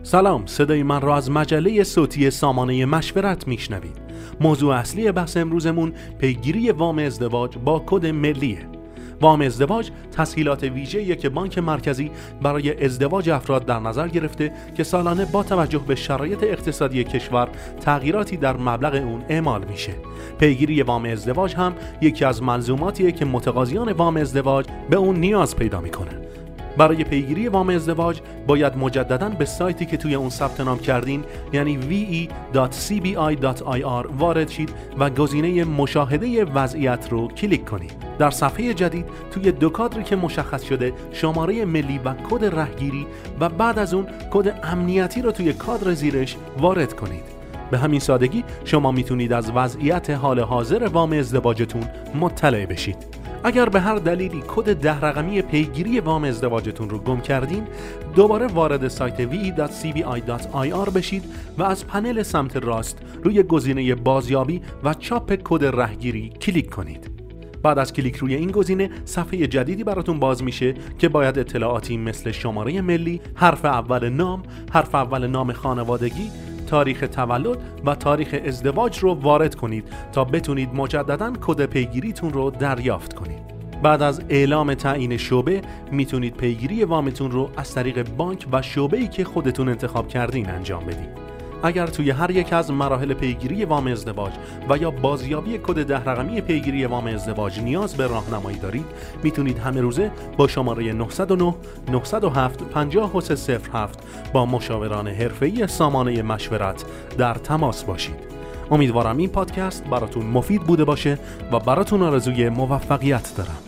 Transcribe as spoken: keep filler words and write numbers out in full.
سلام، صدای من را از مجله صوتی سامانه مشورت میشنوید. موضوع اصلی بحث امروزمون پیگیری وام ازدواج با کد ملیه. وام ازدواج تسهیلات ویژه‌ایه که بانک مرکزی برای ازدواج افراد در نظر گرفته که سالانه با توجه به شرایط اقتصادی کشور تغییراتی در مبلغ اون اعمال میشه. پیگیری وام ازدواج هم یکی از ملزوماتیه که متقاضیان وام ازدواج به اون نیاز پیدا میکنن. برای پیگیری وام ازدواج باید مجدداً به سایتی که توی اون ثبت نام کردین یعنی وی ای دات سی بی آی دات آی آر وارد شید و گزینه مشاهده وضعیت رو کلیک کنید. در صفحه جدید توی دو کادری که مشخص شده شماره ملی و کد رهگیری و بعد از اون کد امنیتی رو توی کادر زیرش وارد کنید. به همین سادگی شما میتونید از وضعیت حال حاضر وام ازدواجتون مطلع بشید. اگر به هر دلیلی کد ده رقمی پیگیری وام ازدواجتون رو گم کردین، دوباره وارد سایت وی ای دات سی بی آی دات آی آر بشید و از پنل سمت راست روی گزینه بازیابی و چاپ کد رهگیری کلیک کنید. بعد از کلیک روی این گزینه صفحه جدیدی براتون باز میشه که باید اطلاعاتی مثل شماره ملی، حرف اول نام، حرف اول نام خانوادگی، تاریخ تولد و تاریخ ازدواج رو وارد کنید تا بتونید مجدداً کد پیگیریتون رو دریافت کنید. بعد از اعلام تعیین شعبه میتونید پیگیری وامتون رو از طریق بانک و شعبه‌ای که خودتون انتخاب کردین انجام بدید. اگر توی هر یک از مراحل پیگیری وام ازدواج و یا بازیابی کد ده رقمی پیگیری وام ازدواج نیاز به راهنمایی دارید، میتونید همه روزه با شماره نه صفر نه نه صفر هفت پنج سه صفر هفت با مشاوران حرفه‌ای سامانه مشورت در تماس باشید. امیدوارم این پادکست براتون مفید بوده باشه و براتون آرزوی موفقیت دارم.